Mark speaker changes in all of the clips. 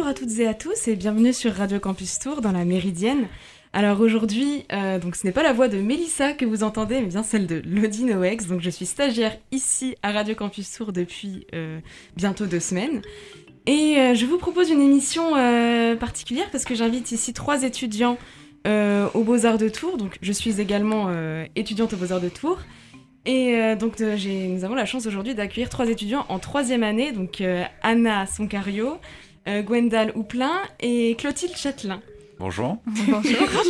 Speaker 1: à toutes et à tous et bienvenue sur Radio Campus Tour dans la Méridienne. Alors aujourd'hui, donc ce n'est pas la voix de Mélissa que vous entendez, mais bien celle de Lodi Noex. Donc je suis stagiaire ici à Radio Campus Tour depuis bientôt 2 semaines. Et je vous propose une émission particulière parce que j'invite ici 3 étudiants aux Beaux-Arts de Tours. Donc je suis également étudiante aux Beaux-Arts de Tours. Et nous avons la chance aujourd'hui d'accueillir 3 étudiants en 3e année, donc Anna Soncario, Gwendal Houplin et Clotilde Châtelain.
Speaker 2: Bonjour.
Speaker 1: Bonjour.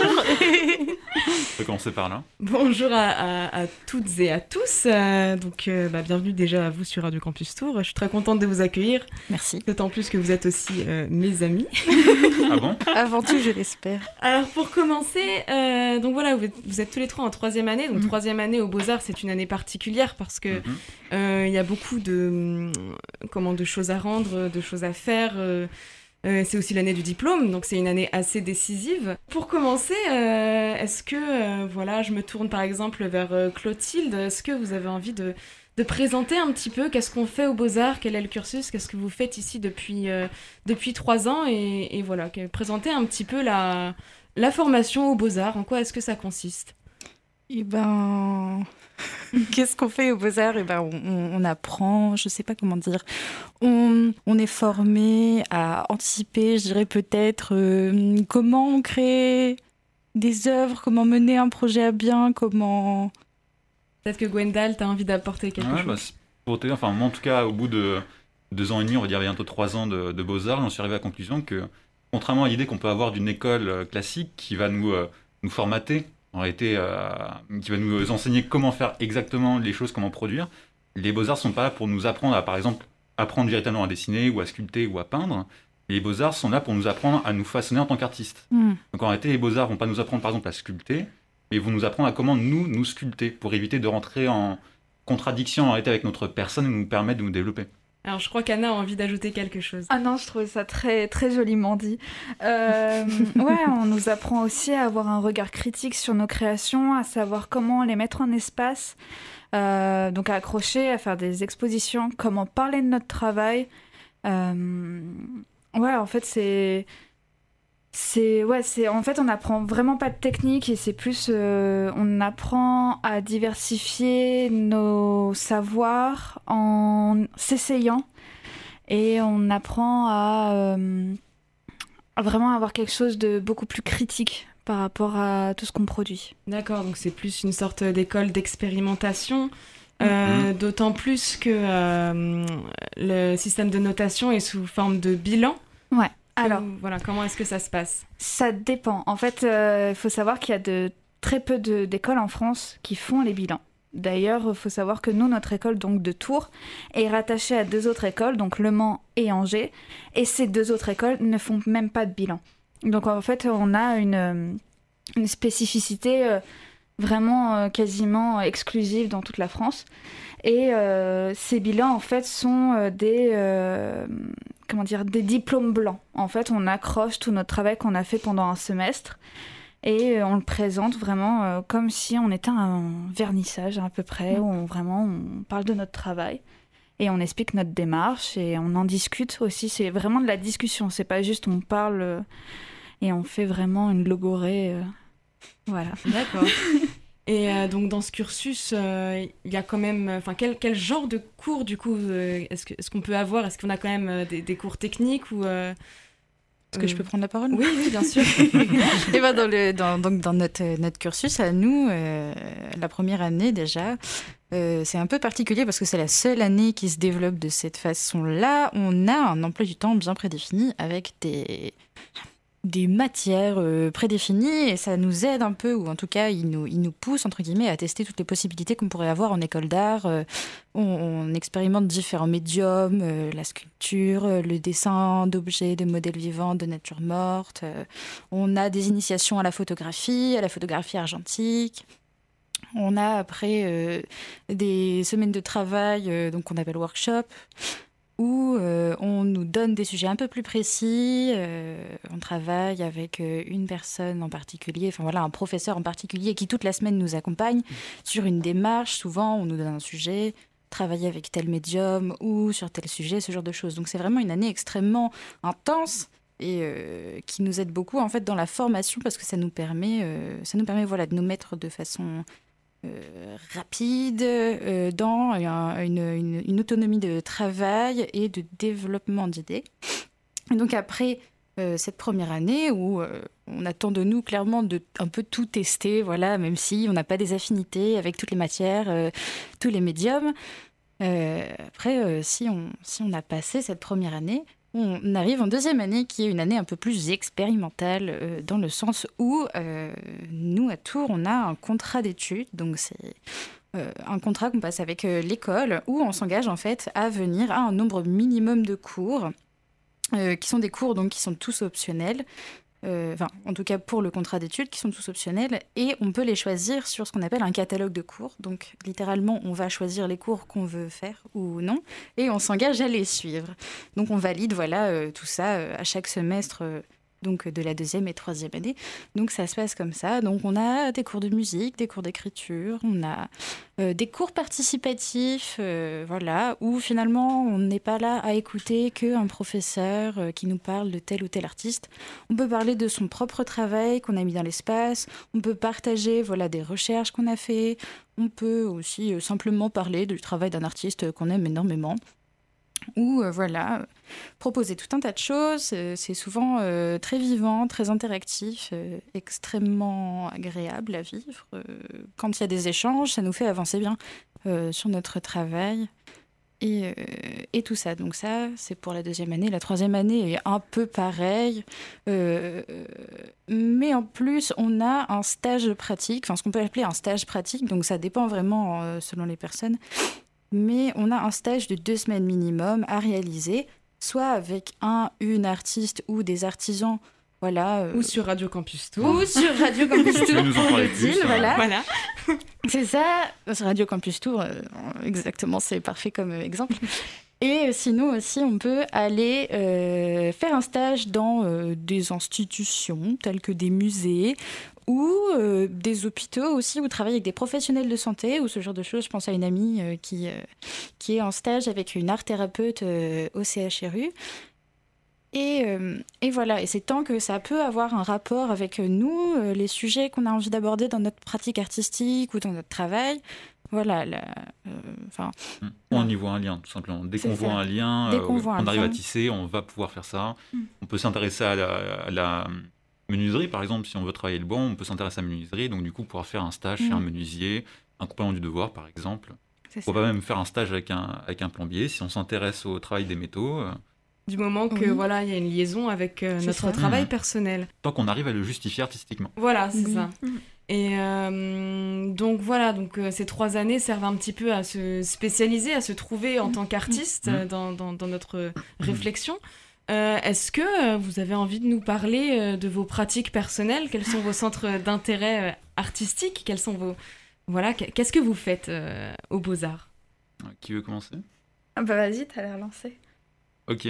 Speaker 2: On peut commencer par là.
Speaker 1: Bonjour à toutes et à tous. Bienvenue déjà à vous sur Radio Campus Tour. Je suis très contente de vous accueillir.
Speaker 3: Merci.
Speaker 1: D'autant plus que vous êtes aussi mes amis.
Speaker 2: Ah bon ?
Speaker 3: Avant tout, je l'espère.
Speaker 1: Alors pour commencer, vous êtes tous les 3 en 3e année. Donc 3e année aux Beaux-Arts, c'est une année particulière parce que y a beaucoup de choses à rendre, de choses à faire. C'est aussi l'année du diplôme, donc c'est une année assez décisive. Pour commencer, est-ce que, je me tourne par exemple vers Clotilde, est-ce que vous avez envie de présenter un petit peu qu'est-ce qu'on fait aux Beaux-Arts, quel est le cursus, qu'est-ce que vous faites ici depuis 3 ans, et voilà, présenter un petit peu la formation aux Beaux-Arts, en quoi est-ce que ça consiste ?
Speaker 3: Qu'est-ce qu'on fait aux Beaux-Arts ? On apprend, je ne sais pas comment dire. On est formé à anticiper, je dirais peut-être, comment créer des œuvres, comment mener un projet à bien, comment...
Speaker 1: Peut-être que Gwendal, tu as envie d'apporter quelque chose.
Speaker 2: Moi en tout cas, au bout de 2 ans et demi, on va dire bientôt 3 ans de Beaux-Arts, j'en suis arrivé à la conclusion que, contrairement à l'idée qu'on peut avoir d'une école classique qui va nous formater, en réalité, qui va nous enseigner comment faire exactement les choses, comment produire. Les Beaux-Arts ne sont pas là pour nous apprendre à, par exemple, apprendre véritablement à dessiner ou à sculpter ou à peindre. Les Beaux-Arts sont là pour nous apprendre à nous façonner en tant qu'artistes. Donc en réalité, les Beaux-Arts ne vont pas nous apprendre, par exemple, à sculpter, mais ils vont nous apprendre à comment nous sculpter, pour éviter de rentrer en contradiction en réalité avec notre personne et nous permettre de nous développer.
Speaker 1: Alors, je crois qu'Anna a envie d'ajouter quelque chose.
Speaker 4: Ah non, je trouvais ça très, très joliment dit. On nous apprend aussi à avoir un regard critique sur nos créations, à savoir comment les mettre en espace, donc à accrocher, à faire des expositions, comment parler de notre travail. En fait, on n'apprend vraiment pas de technique et c'est plus, on apprend à diversifier nos savoirs en s'essayant et on apprend à vraiment avoir quelque chose de beaucoup plus critique par rapport à tout ce qu'on produit.
Speaker 1: D'accord, donc c'est plus une sorte d'école d'expérimentation, d'autant plus que le système de notation est sous forme de bilan.
Speaker 4: Ouais. Alors,
Speaker 1: comment est-ce que ça se passe ?
Speaker 4: Ça dépend. En fait, il faut savoir qu'il y a très peu d'écoles en France qui font les bilans. D'ailleurs, il faut savoir que nous, notre école donc de Tours, est rattachée à 2 autres écoles, donc Le Mans et Angers, et ces 2 autres écoles ne font même pas de bilan. Donc en fait, on a une spécificité vraiment quasiment exclusive dans toute la France. Et ces bilans, en fait, sont des diplômes blancs. En fait, on accroche tout notre travail qu'on a fait pendant un semestre et on le présente vraiment comme si on était un vernissage à peu près, où on parle de notre travail et on explique notre démarche et on en discute aussi. C'est vraiment de la discussion, c'est pas juste on parle et on fait vraiment une logorée. Voilà.
Speaker 1: D'accord. Et donc dans ce cursus, il y a quand même, quel genre de cours du coup est-ce qu'on peut avoir ? Est-ce qu'on a quand même des cours techniques ou
Speaker 3: Est-ce que je peux prendre la parole ?
Speaker 1: Oui, bien sûr.
Speaker 3: Et dans notre cursus à nous, la première année déjà, c'est un peu particulier parce que c'est la seule année qui se développe de cette façon-là. On a un emploi du temps bien prédéfini avec des matières prédéfinies et ça nous aide un peu, ou en tout cas il nous pousse entre guillemets à tester toutes les possibilités qu'on pourrait avoir en école d'art. On expérimente différents médiums, la sculpture, le dessin d'objets, de modèles vivants, de nature morte. On a des initiations à la photographie argentique. On a après des semaines de travail donc qu'on appelle workshop, où on nous donne des sujets un peu plus précis. On travaille avec une personne en particulier, un professeur en particulier qui toute la semaine nous accompagne sur une démarche. Souvent, on nous donne un sujet, travailler avec tel médium ou sur tel sujet, ce genre de choses. Donc c'est vraiment une année extrêmement intense et qui nous aide beaucoup en fait dans la formation parce que ça nous permet voilà, de nous mettre de façon rapide dans une autonomie de travail et de développement d'idées. Et donc après cette première année où on attend de nous clairement de un peu tout tester, voilà, même si on n'a pas des affinités avec toutes les matières, tous les médiums. Après, si on a passé cette première année, on arrive en deuxième année qui est une année un peu plus expérimentale dans le sens où nous, à Tours, on a un contrat d'études. Donc, c'est un contrat qu'on passe avec l'école où on s'engage en fait à venir à un nombre minimum de cours qui sont des cours donc, qui sont tous optionnels. En tout cas pour le contrat d'études, qui sont tous optionnels, et on peut les choisir sur ce qu'on appelle un catalogue de cours. Donc, littéralement, on va choisir les cours qu'on veut faire ou non, et on s'engage à les suivre. Donc, on valide, tout ça à chaque semestre donc de la deuxième et troisième année. Donc, ça se passe comme ça. Donc, on a des cours de musique, des cours d'écriture, on a des cours participatifs, où finalement, on n'est pas là à écouter qu'un professeur qui nous parle de tel ou tel artiste. On peut parler de son propre travail qu'on a mis dans l'espace. On peut partager, des recherches qu'on a fait. On peut aussi simplement parler du travail d'un artiste qu'on aime énormément. Ou proposer tout un tas de choses. C'est souvent très vivant, très interactif, extrêmement agréable à vivre. Quand il y a des échanges, ça nous fait avancer bien sur notre travail et tout ça. Donc ça, c'est pour la deuxième année. La troisième année est un peu pareil. Mais en plus, on a un stage pratique, ce qu'on peut appeler un stage pratique. Donc ça dépend vraiment selon les personnes. Mais on a un stage de 2 semaines minimum à réaliser, soit avec une artiste ou des artisans,
Speaker 1: ou sur Radio Campus Tours.
Speaker 3: Ou sur Radio Campus Tours,
Speaker 2: nous en parler plus,
Speaker 3: voilà. C'est ça, sur Radio Campus Tours, exactement, c'est parfait comme exemple. Et sinon aussi, on peut aller faire un stage dans des institutions telles que des musées ou des hôpitaux aussi, où travailler avec des professionnels de santé ou ce genre de choses. Je pense à une amie qui est en stage avec une art thérapeute au CHRU. Et voilà, et c'est tant que ça peut avoir un rapport avec nous, les sujets qu'on a envie d'aborder dans notre pratique artistique ou dans notre travail. Voilà,
Speaker 2: on y voit un lien, tout simplement. Dès qu'on voit un lien, on arrive à tisser, on va pouvoir faire ça. On peut s'intéresser à la menuiserie, par exemple, si on veut travailler le bois, on peut s'intéresser à la menuiserie, donc du coup pouvoir faire un stage chez un menuisier, un compagnon du devoir, par exemple. On peut même faire un stage avec un plombier, si on s'intéresse au travail des métaux.
Speaker 1: Du moment que il y a une liaison avec notre travail personnel.
Speaker 2: Tant qu'on arrive à le justifier artistiquement.
Speaker 1: Voilà, c'est ça. Et donc ces 3 années servent un petit peu à se spécialiser, à se trouver en tant qu'artiste dans notre réflexion. Est-ce que vous avez envie de nous parler de vos pratiques personnelles? Quels sont vos centres d'intérêt artistiques? Quels sont vos... qu'est-ce que vous faites aux Beaux-Arts?
Speaker 2: Qui veut commencer?
Speaker 4: Vas-y, t'as l'air lancé.
Speaker 2: Ok.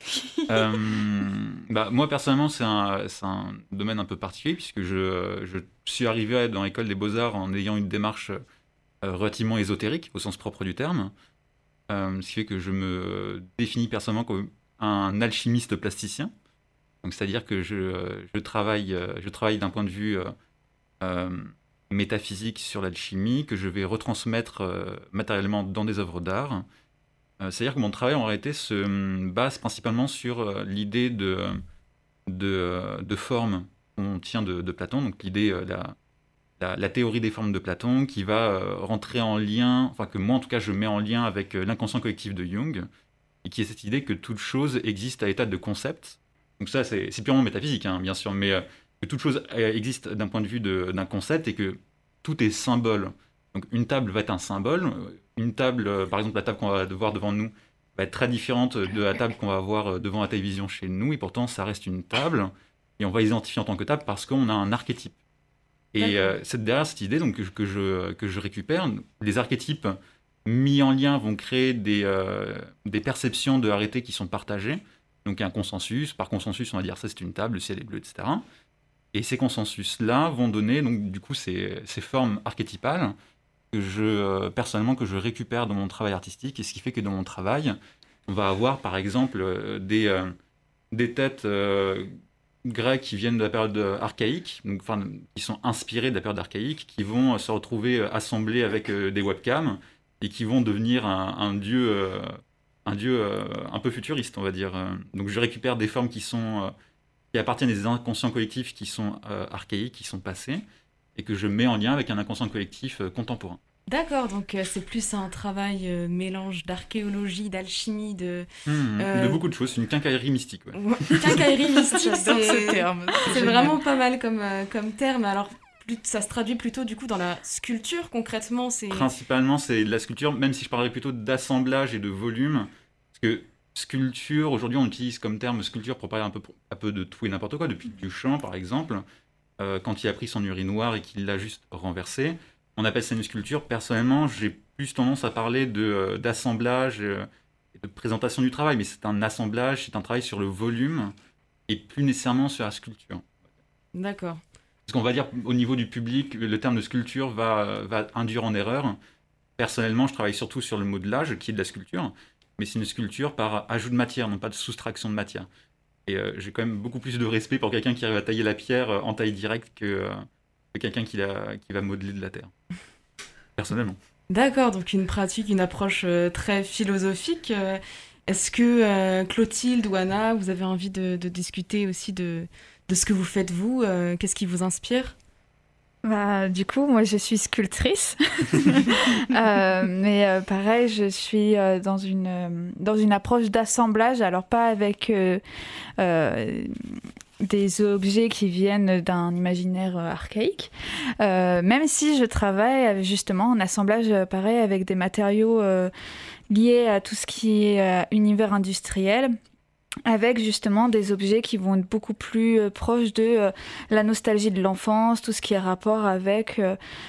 Speaker 2: Moi, personnellement, c'est un domaine un peu particulier, puisque je suis arrivé dans l'école des Beaux-Arts en ayant une démarche relativement ésotérique, au sens propre du terme. Ce qui fait que je me définis personnellement comme un alchimiste plasticien. Donc, c'est-à-dire que je travaille d'un point de vue métaphysique sur l'alchimie, que je vais retransmettre matériellement dans des œuvres d'art. C'est-à-dire que mon travail en réalité se base principalement sur l'idée de forme qu'on tient de Platon, donc l'idée, la théorie des formes de Platon qui va rentrer en lien, que moi en tout cas je mets en lien avec l'inconscient collectif de Jung, et qui est cette idée que toute chose existe à l'état de concept. Donc ça c'est purement métaphysique, bien sûr, mais que toute chose existe d'un point de vue d'un concept et que tout est symbole. Donc une table va être un symbole. Une table, par exemple la table qu'on va voir devant nous, va être très différente de la table qu'on va voir devant la télévision chez nous, et pourtant ça reste une table, et on va l'identifier en tant que table parce qu'on a un archétype. Et c'est derrière cette idée donc, que je récupère, les archétypes mis en lien vont créer des perceptions de arrêtés qui sont partagées, donc il y a un consensus, par consensus on va dire ça c'est une table, le ciel est bleu, etc. Et ces consensus-là vont donner donc, du coup ces formes archétypales personnellement que je récupère dans mon travail artistique, et ce qui fait que dans mon travail, on va avoir par exemple des des têtes grecques qui viennent de la période archaïque, donc, qui sont inspirées de la période archaïque, qui vont se retrouver assemblées avec des webcams et qui vont devenir un dieu un peu futuriste, on va dire. Donc je récupère des formes qui appartiennent à des inconscients collectifs qui sont archaïques, qui sont passés, et que je mets en lien avec un inconscient collectif contemporain.
Speaker 1: D'accord, donc c'est plus un travail mélange d'archéologie, d'alchimie, de
Speaker 2: beaucoup de choses, c'est une quincaillerie mystique. Ouais.
Speaker 1: Quincaillerie mystique,
Speaker 3: J'adore ce terme.
Speaker 1: C'est vraiment pas mal comme terme. Alors, ça se traduit plutôt du coup dans la sculpture concrètement.
Speaker 2: Principalement, c'est de la sculpture, même si je parlerais plutôt d'assemblage et de volume. Parce que sculpture, aujourd'hui, on utilise comme terme sculpture pour parler un peu de tout et n'importe quoi, depuis Duchamp par exemple, quand il a pris son urinoir et qu'il l'a juste renversé. On appelle ça une sculpture. Personnellement, j'ai plus tendance à parler d'assemblage et de présentation du travail, mais c'est un assemblage, c'est un travail sur le volume et plus nécessairement sur la sculpture.
Speaker 1: D'accord.
Speaker 2: Parce qu'on va dire, au niveau du public, le terme de sculpture va induire en erreur. Personnellement, je travaille surtout sur le modelage, qui est de la sculpture, mais c'est une sculpture par ajout de matière, non pas de soustraction de matière. Et j'ai quand même beaucoup plus de respect pour quelqu'un qui arrive à tailler la pierre en taille directe que quelqu'un qui va modeler de la terre. Personnellement.
Speaker 1: D'accord, donc une pratique, une approche très philosophique. Est-ce que Clotilde ou Anna, vous avez envie de discuter aussi de ce que vous faites vous? Qu'est-ce qui vous inspire?
Speaker 4: Du coup, moi, je suis sculptrice. Mais pareil, je suis dans une approche d'assemblage, alors pas avec des objets qui viennent d'un imaginaire archaïque, même si je travaille justement en assemblage pareil avec des matériaux liés à tout ce qui est univers industriel, avec justement des objets qui vont être beaucoup plus proches de la nostalgie de l'enfance, tout ce qui est rapport avec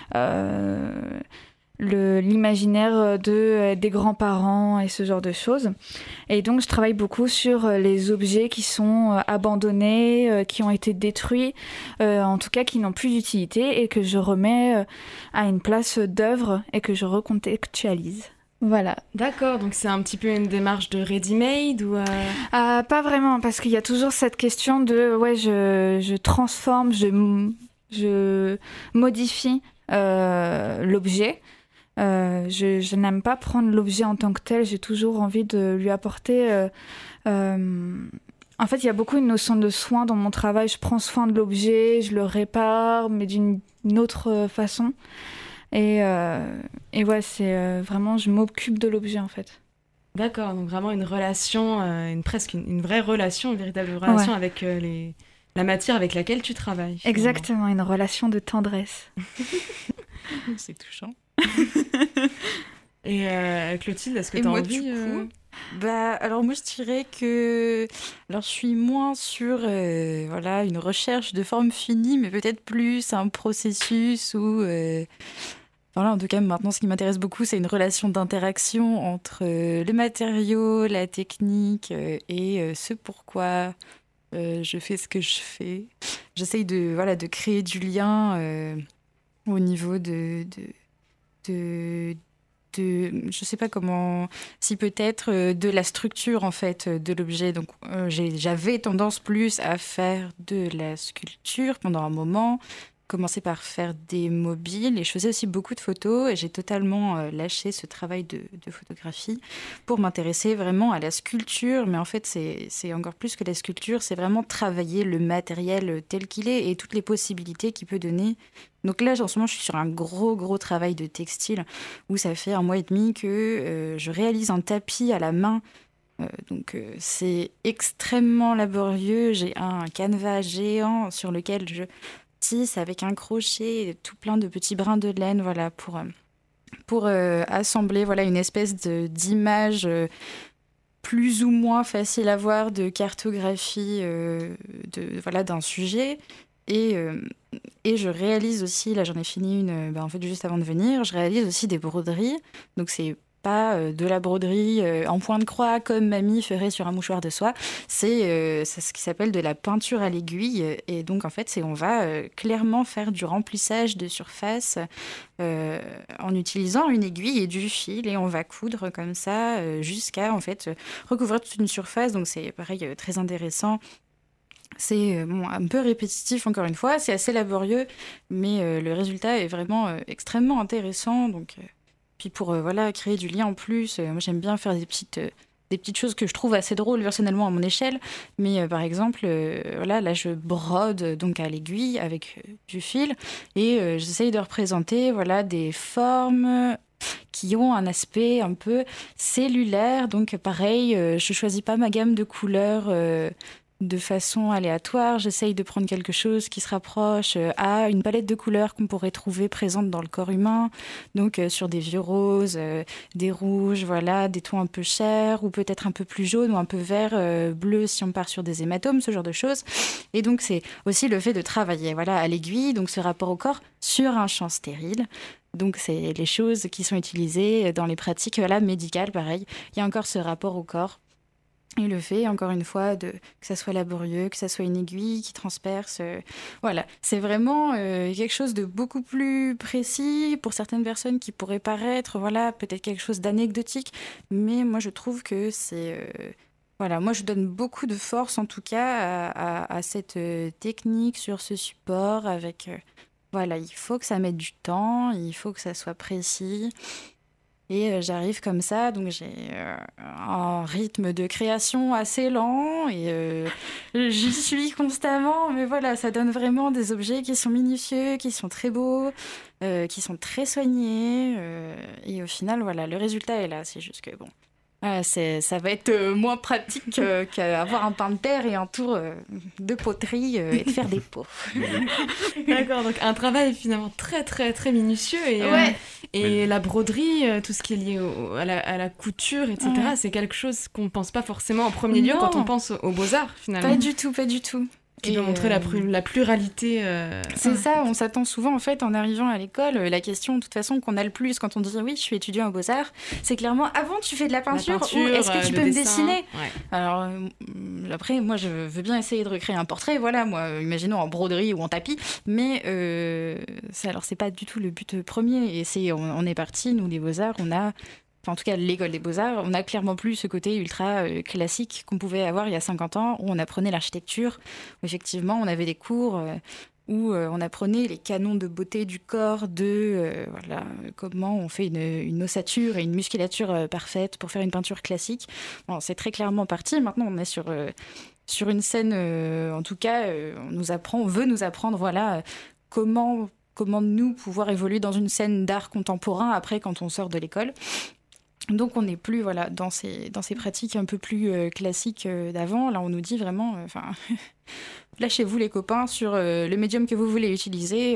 Speaker 4: l'imaginaire des grands-parents et ce genre de choses. Et donc, je travaille beaucoup sur les objets qui sont abandonnés, qui ont été détruits, en tout cas qui n'ont plus d'utilité et que je remets à une place d'œuvre et que je recontextualise. Voilà.
Speaker 1: D'accord, donc c'est un petit peu une démarche de ready-made ou
Speaker 4: pas vraiment, parce qu'il y a toujours cette question de je transforme, je modifie l'objet. Je n'aime pas prendre l'objet en tant que tel, j'ai toujours envie de lui apporter... En fait, il y a beaucoup une notion de soin dans mon travail. Je prends soin de l'objet, je le répare, mais d'une autre façon. Et c'est vraiment, je m'occupe de l'objet en fait.
Speaker 1: D'accord, donc vraiment une relation, presque une vraie relation, une véritable relation avec la matière avec laquelle tu travailles. Finalement.
Speaker 4: Exactement, une relation de tendresse.
Speaker 3: C'est touchant.
Speaker 1: Et Clotilde, est-ce que tu as envie
Speaker 3: alors moi je dirais que je suis moins sur une recherche de forme finie, mais peut-être plus un processus où en tout cas maintenant ce qui m'intéresse beaucoup c'est une relation d'interaction entre le matériau, la technique et ce pourquoi je fais ce que je fais. J'essaye de créer du lien au niveau de je sais pas comment, si peut-être de la structure en fait de l'objet. Donc j'avais tendance plus à faire de la sculpture pendant un moment, commencer par faire des mobiles et je faisais aussi beaucoup de photos et j'ai totalement lâché ce travail de photographie pour m'intéresser vraiment à la sculpture. Mais en fait c'est encore plus que la sculpture, c'est vraiment travailler le matériel tel qu'il est et toutes les possibilités qu'il peut donner. Donc là, en ce moment, je suis sur un gros travail de textile où ça fait 1 mois et demi que je réalise un tapis à la main. Donc c'est extrêmement laborieux. J'ai un canevas géant sur lequel je tisse avec un crochet, tout plein de petits brins de laine, pour assembler une espèce d'image plus ou moins facile à voir de cartographie d'un sujet. Et je réalise aussi, là j'en ai fini une en fait juste avant de venir, je réalise aussi des broderies. Donc c'est pas de la broderie en point de croix comme mamie ferait sur un mouchoir de soie. C'est ce qui s'appelle de la peinture à l'aiguille. Et donc, en fait, on va clairement faire du remplissage de surface en utilisant une aiguille et du fil. Et on va coudre comme ça jusqu'à, en fait, recouvrir toute une surface. Donc, c'est pareil, très intéressant. C'est un peu répétitif, encore une fois. C'est assez laborieux, mais le résultat est vraiment extrêmement intéressant. Donc... Puis pour créer du lien en plus, moi j'aime bien faire des petites choses que je trouve assez drôles personnellement à mon échelle. Mais par exemple, là je brode donc à l'aiguille avec du fil et j'essaye de représenter des formes qui ont un aspect un peu cellulaire. Donc pareil, je choisis pas ma gamme de couleurs de façon aléatoire. J'essaye de prendre quelque chose qui se rapproche à une palette de couleurs qu'on pourrait trouver présente dans le corps humain. Donc sur des vieux roses, des rouges, des tons un peu chers ou peut-être un peu plus jaunes ou un peu vert, bleu si on part sur des hématomes, ce genre de choses. Et donc c'est aussi le fait de travailler à l'aiguille, donc ce rapport au corps sur un champ stérile. Donc, c'est les choses qui sont utilisées dans les pratiques médicales, pareil. Il y a encore ce rapport au corps. Et le fait, encore une fois, que ça soit laborieux, que ça soit une aiguille qui transperce. C'est vraiment quelque chose de beaucoup plus précis pour certaines personnes qui pourraient paraître, peut-être quelque chose d'anecdotique. Mais moi, je trouve que c'est... moi, je donne beaucoup de force, en tout cas, à cette technique sur ce support avec... il faut que ça mette du temps, il faut que ça soit précis. Et j'arrive comme ça, donc j'ai un rythme de création assez lent et j'y suis constamment. Mais ça donne vraiment des objets qui sont minutieux, qui sont très beaux, qui sont très soignés. Et au final, le résultat est là. C'est juste que ça va être moins pratique qu'avoir un pain de terre et un tour de poterie et de faire des pots.
Speaker 1: D'accord, donc un travail finalement très très très minutieux et la broderie, tout ce qui est lié à la couture, etc. C'est quelque chose qu'on ne pense pas forcément en premier lieu quand on pense aux beaux-arts finalement.
Speaker 3: Pas du tout.
Speaker 1: Qui doit montrer la pluralité.
Speaker 3: C'est ça, on s'attend souvent en fait en arrivant à l'école, la question de toute façon qu'on a le plus quand on dit oui je suis étudiant aux Beaux-Arts, c'est clairement avant tu fais de la peinture ou est-ce que tu peux me dessiner ? Alors après moi je veux bien essayer de recréer un portrait, moi imaginons en broderie ou en tapis, mais c'est pas du tout le but premier et on est parti, nous les Beaux-Arts, on a... en tout cas, l'école des Beaux-Arts, on n'a clairement plus ce côté ultra classique qu'on pouvait avoir il y a 50 ans, où on apprenait l'architecture, où effectivement, on avait des cours où on apprenait les canons de beauté du corps, comment on fait une ossature et une musculature parfaite pour faire une peinture classique. Bon, c'est très clairement parti. Maintenant, on est sur une scène, en tout cas, on veut nous apprendre comment nous pouvoir évoluer dans une scène d'art contemporain après quand on sort de l'école. Donc on n'est plus dans ces pratiques un peu plus classiques d'avant. Là on nous dit vraiment, lâchez-vous les copains sur le médium que vous voulez utiliser.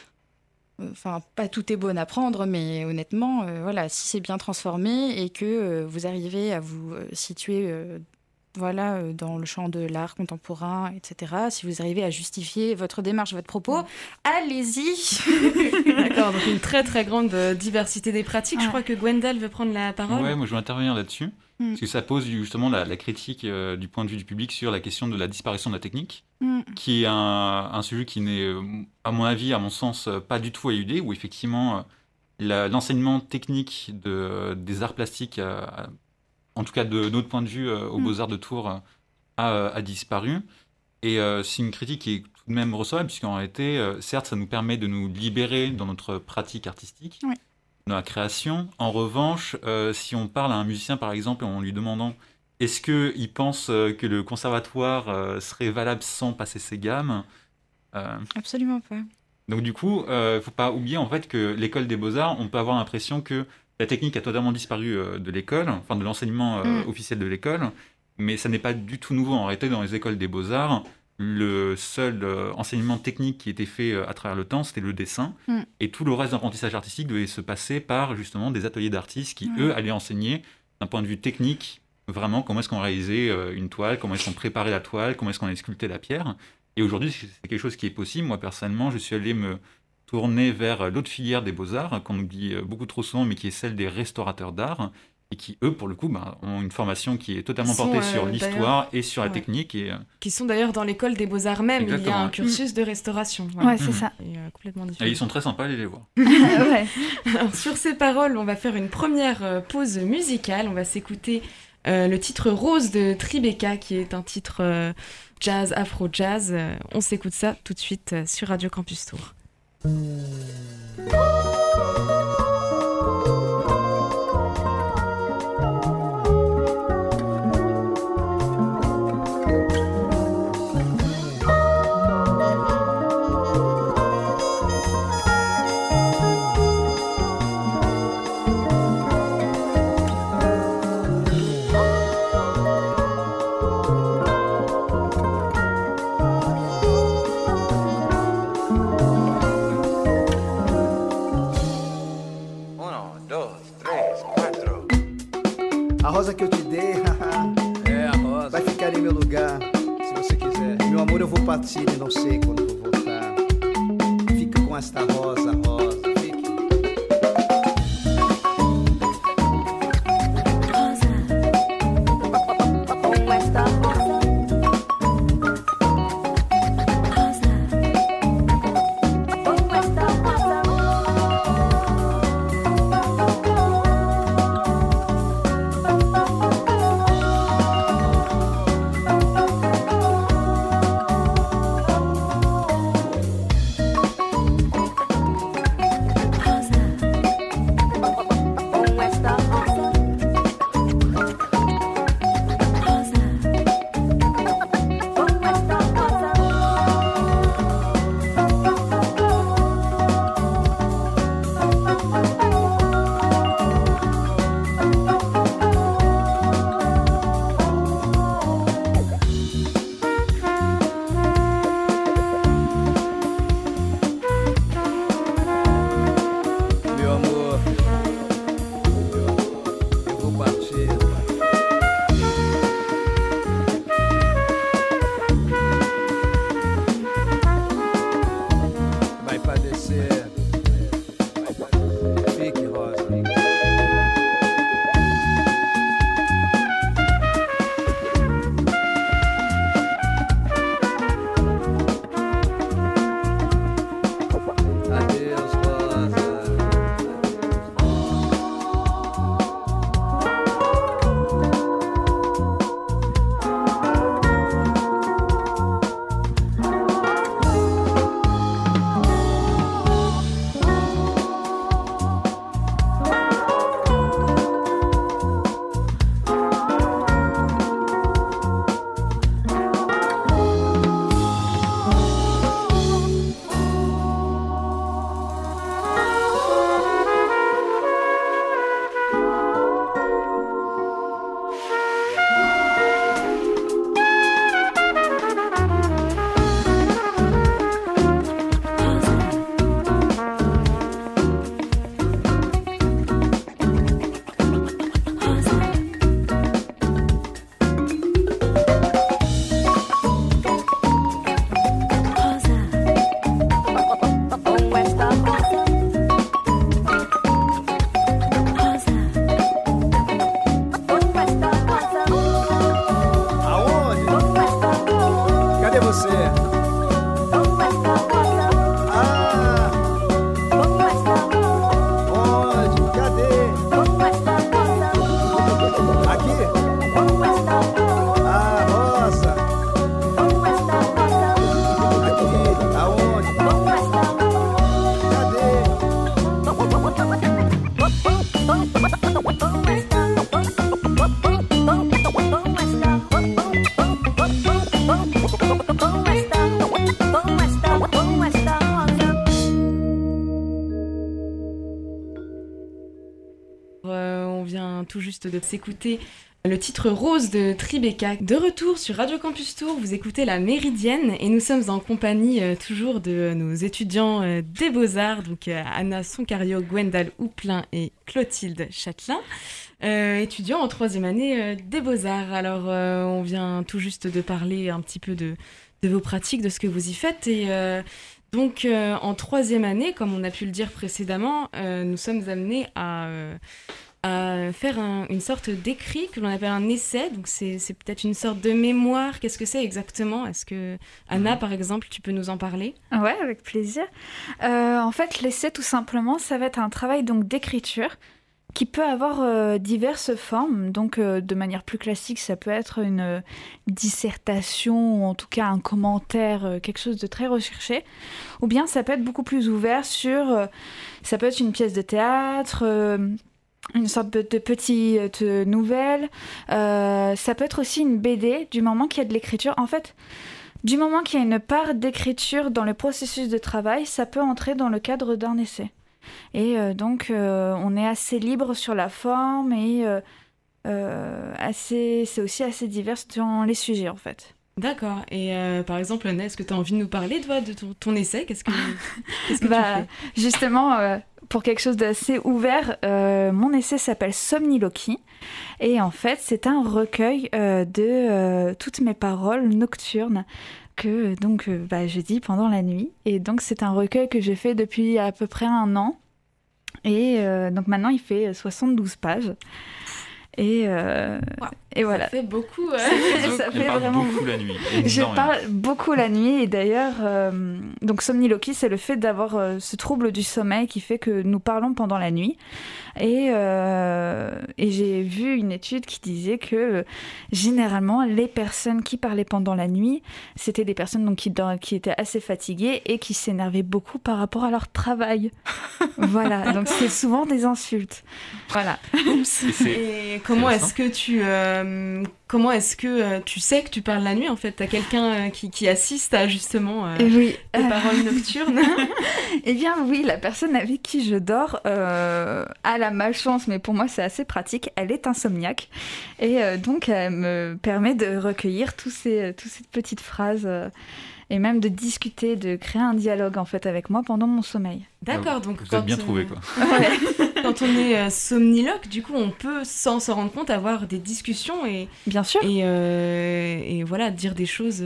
Speaker 3: Pas tout est bon à prendre, mais honnêtement, si c'est bien transformé et que vous arrivez à vous situer dans le champ de l'art contemporain, etc. Si vous arrivez à justifier votre démarche, votre propos, allez-y.
Speaker 1: D'accord, donc une très très grande diversité des pratiques. Je crois que Gwendal veut prendre la parole.
Speaker 2: Ouais, moi je veux intervenir là-dessus, parce que ça pose justement la critique du point de vue du public sur la question de la disparition de la technique, qui est un sujet qui n'est, à mon avis, à mon sens, pas du tout à éluder, où effectivement l'enseignement technique des arts plastiques en tout cas de notre point de vue aux Beaux-Arts de Tours, a disparu. Et c'est une critique qui est tout de même recevable, puisqu'en réalité, certes, ça nous permet de nous libérer dans notre pratique artistique, dans la création. En revanche, si on parle à un musicien, par exemple, en lui demandant est-ce qu'il pense que le conservatoire serait valable sans passer ses gammes,
Speaker 3: absolument pas.
Speaker 2: Donc du coup, il ne faut pas oublier en fait que l'école des Beaux-Arts, on peut avoir l'impression que la technique a totalement disparu de l'école, enfin de l'enseignement officiel de l'école, mais ça n'est pas du tout nouveau. En réalité, dans les écoles des Beaux-Arts, le seul enseignement technique qui était fait à travers le temps, c'était le dessin. Et tout le reste d'apprentissage artistique devait se passer par justement des ateliers d'artistes qui, eux, allaient enseigner d'un point de vue technique, vraiment comment est-ce qu'on réalisait une toile, comment est-ce qu'on préparait la toile, comment est-ce qu'on allait sculpter la pierre. Et aujourd'hui, c'est quelque chose qui est possible. Moi, personnellement, je suis allé me tourner vers l'autre filière des beaux-arts, qu'on oublie beaucoup trop souvent, mais qui est celle des restaurateurs d'art, et qui, eux, pour le coup, ont une formation qui est totalement portée sur l'histoire et sur la technique. Et,
Speaker 1: qui sont d'ailleurs dans l'école des beaux-arts même, il y a un cursus de restauration. Voilà.
Speaker 4: Ouais, c'est ça.
Speaker 1: Et, complètement différent.
Speaker 2: Et ils sont très sympas, allez les voir.
Speaker 4: Ouais.
Speaker 1: Alors, sur ces paroles, on va faire une première pause musicale. On va s'écouter le titre Rose de Tribeca, qui est un titre jazz, afro-jazz. On s'écoute ça tout de suite sur Radio Campus Tour.
Speaker 5: A rosa que eu te dei,
Speaker 6: É, a rosa.
Speaker 5: vai ficar em meu lugar, se você quiser. Meu amor, eu vou partir e não sei quando vou voltar. Fica com esta rosa, rosa, fique.
Speaker 1: tout juste de s'écouter le titre Rose de Tribeca. De retour sur Radio Campus Tour, vous écoutez La Méridienne et nous sommes en compagnie toujours de nos étudiants des Beaux-Arts, donc Anna Soncario, Gwendal Houplin et Clotilde Châtelain, étudiants en 3e année des Beaux-Arts. Alors on vient tout juste de parler un petit peu de vos pratiques, de ce que vous y faites et Donc, en troisième année, comme on a pu le dire précédemment, nous sommes amenés à faire une sorte d'écrit que l'on appelle un essai. Donc, c'est peut-être une sorte de mémoire. Qu'est-ce que c'est exactement ? Est-ce que, Anna, par exemple, tu peux nous en parler ?
Speaker 4: Ouais, avec plaisir. En fait, l'essai, tout simplement, ça va être un travail donc, d'écriture qui peut avoir diverses formes. Donc, de manière plus classique, ça peut être une dissertation ou en tout cas un commentaire, quelque chose de très recherché. Ou bien ça peut être beaucoup plus ouvert sur... ça peut être une pièce de théâtre, une sorte de petite nouvelle. Ça peut être aussi une BD, du moment qu'il y a de l'écriture. En fait, du moment qu'il y a une part d'écriture dans le processus de travail, ça peut entrer dans le cadre d'un essai. Et donc, on est assez libre sur la forme et c'est aussi assez divers dans les sujets, en fait.
Speaker 1: D'accord. Et par exemple, Anna, est-ce que tu as envie de nous parler, toi, de ton essai ? Qu'est-ce que tu fais ?
Speaker 4: Justement, pour quelque chose d'assez ouvert, mon essai s'appelle Somniloquie. Et en fait, c'est un recueil de toutes mes paroles nocturnes que je dis pendant la nuit. Et donc, c'est un recueil que j'ai fait depuis à peu près 1 an. Et donc, maintenant, il fait 72 pages. Et voilà.
Speaker 1: Ça fait beaucoup.
Speaker 4: Ça fait vraiment
Speaker 2: beaucoup la nuit.
Speaker 4: Je parle beaucoup la nuit. Et d'ailleurs, donc somniloquie, c'est le fait d'avoir ce trouble du sommeil qui fait que nous parlons pendant la nuit. Et j'ai vu une étude qui disait que généralement, les personnes qui parlaient pendant la nuit, c'était des personnes donc, qui étaient assez fatiguées et qui s'énervaient beaucoup par rapport à leur travail. Voilà, donc c'est souvent des insultes. Voilà.
Speaker 1: Et comment est-ce que tu sais que tu parles la nuit, en fait ? T'as quelqu'un qui assiste à justement tes paroles nocturnes ?
Speaker 4: Eh bien oui, la personne avec qui je dors a la malchance, mais pour moi c'est assez pratique, elle est insomniaque. Et donc elle me permet de recueillir toutes ces petites phrases et même de discuter, de créer un dialogue en fait avec moi pendant mon sommeil.
Speaker 1: D'accord, donc
Speaker 2: vous êtes bien trouvé quoi.
Speaker 1: Quand on est somniloque, du coup, on peut sans se rendre compte avoir des discussions et
Speaker 4: bien sûr
Speaker 1: et voilà dire des choses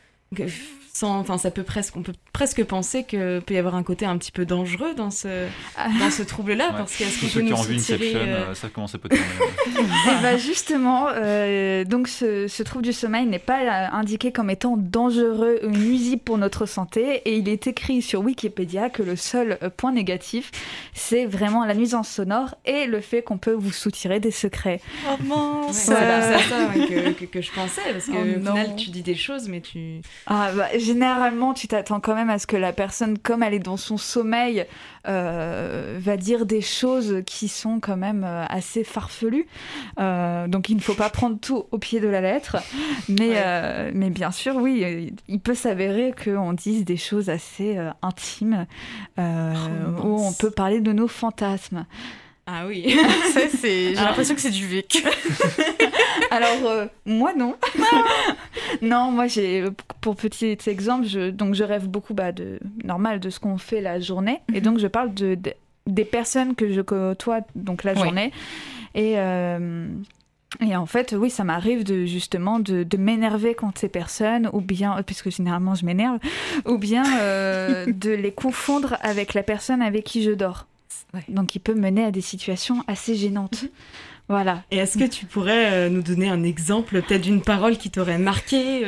Speaker 1: on peut presque penser que peut y avoir un côté un petit peu dangereux dans ce trouble-là, parce que
Speaker 2: tous ceux qui ont vu Inception, ça commence à peut être.
Speaker 4: Et bah justement, donc ce trouble du sommeil n'est pas indiqué comme étant dangereux ou nuisible pour notre santé, et il est écrit sur Wikipédia que le seul point négatif, c'est vraiment la nuisance sonore et le fait qu'on peut vous soutirer des secrets.
Speaker 3: Oh mince.
Speaker 1: C'est ça que je pensais, parce que au final tu dis des choses, mais tu...
Speaker 4: Généralement, tu t'attends quand même à ce que la personne, comme elle est dans son sommeil, va dire des choses qui sont quand même assez farfelues. Donc, il ne faut pas prendre tout au pied de la lettre. Mais bien sûr, oui, il peut s'avérer qu'on dise des choses assez intimes où on peut parler de nos fantasmes.
Speaker 1: Ah oui,
Speaker 3: j'ai l'impression que c'est du vécu.
Speaker 4: Alors, moi, non. Non, moi, pour petit exemple, je rêve beaucoup de ce qu'on fait la journée. Et donc, je parle des personnes que je côtoie donc, la journée. Et en fait, oui, ça m'arrive de m'énerver contre ces personnes, ou bien, puisque généralement je m'énerve, ou bien de les confondre avec la personne avec qui je dors. Ouais. Donc, il peut mener à des situations assez gênantes. Voilà.
Speaker 1: Et est-ce que tu pourrais nous donner un exemple, peut-être d'une parole qui t'aurait marqué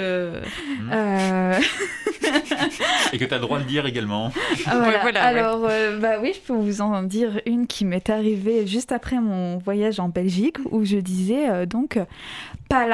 Speaker 2: Et que tu as le droit de dire également.
Speaker 4: Alors, oui, je peux vous en dire une qui m'est arrivée juste après mon voyage en Belgique, où je disais pas